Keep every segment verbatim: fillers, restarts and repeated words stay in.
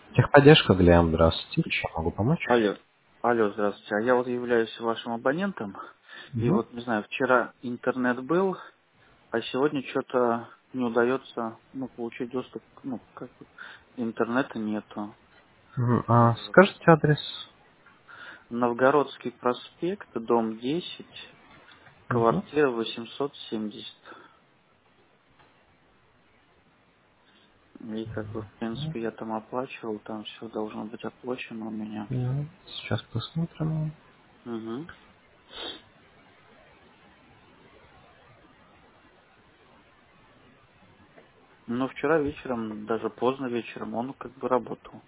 Техподдержка, Глеб, здравствуйте. Чем могу помочь? Алло. Алло, здравствуйте. А я вот являюсь вашим абонентом. И Угу. вот, не знаю, вчера интернет был, а сегодня что-то не удается, ну, получить доступ, ну, как бы, интернета нету. Мгм. А Вот. скажите адрес? Новгородский проспект, дом десять, Угу. квартира восемьсот семьдесят. И как бы, в принципе, я там оплачивал, там все должно быть оплачено у меня. Ну, сейчас посмотрим. Угу. Но вчера вечером, даже поздно вечером, он как бы работал.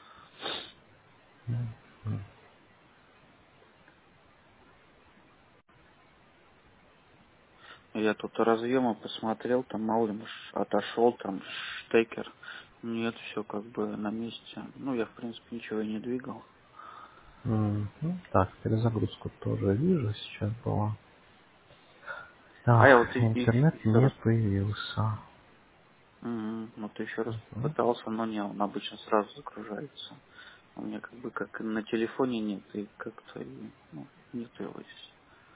Я тут разъемы посмотрел, там мало ли, может, отошел, там штекер. Нет, все как бы на месте. Ну, я, в принципе, ничего и не двигал. Мгм. Так, перезагрузку тоже вижу, сейчас была. А Так, я вот и- и- интернет еще не раз, появился. м, вот еще раз Мгм. пытался, но не, он обычно сразу загружается. У меня как бы как на телефоне нет, и как-то и, ну, нет его здесь.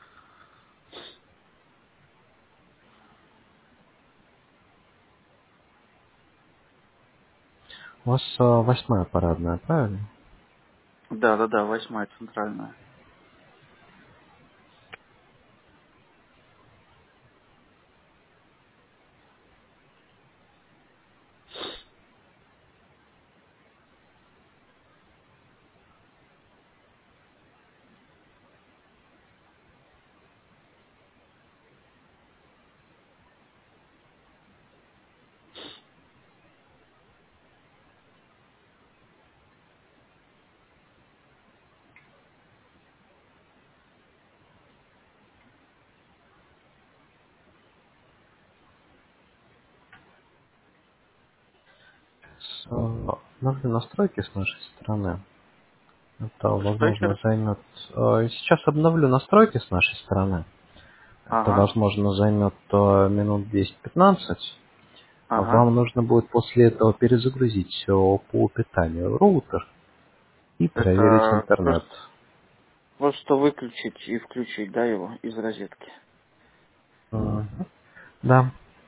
У вас а, восьмая парадная, правильно? Да, да, да, восьмая центральная. С, а, Обновлю настройки с нашей стороны. Это, Что еще возможно, раз? займет... а, Сейчас обновлю настройки с нашей стороны. Это, Ага, возможно, займет а, минут десять-пятнадцать. ага. Вам нужно будет после этого перезагрузить все по питанию роутер и проверить Это интернет. просто, просто выключить и включить, да, его из розетки. Мгм. Да,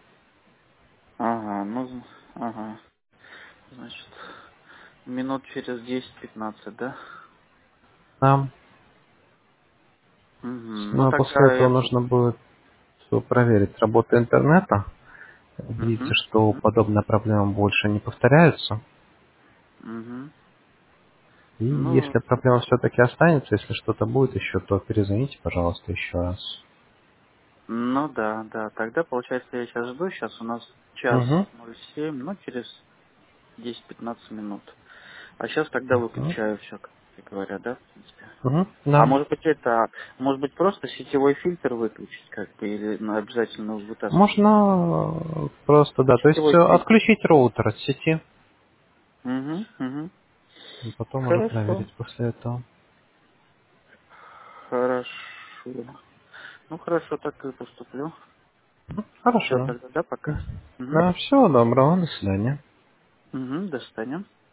Ага, ну, ага. Значит, минут через десять-пятнадцать, да? да. Угу. Ну Ну, а после тогда этого это... нужно будет всё проверить работу интернета, убедиться, Угу. что Угу. подобная проблема больше не повторяется. Угу. И Ну, если проблема все-таки останется, если что-то будет еще, то перезвоните, пожалуйста, еще раз. ну да, да. Тогда, получается, я сейчас жду. Сейчас у нас час Угу. ноль семь, ну, через десять-пятнадцать минут. А сейчас тогда Угу. выключаю все, как говоря, да, в принципе. Угу. А Да. может быть это, может быть просто сетевой фильтр выключить, как бы, или ну, обязательно вытаскивать? Можно э, просто, да, то есть Сетевой э, фильтр. отключить роутер от сети, Угу, угу. и потом уже Хорошо. проверить после этого. Хорошо. Ну хорошо, так и поступлю. Все Хорошо. тогда, да, пока. Угу. Да, всего доброго, до свидания. Угу, до свидания.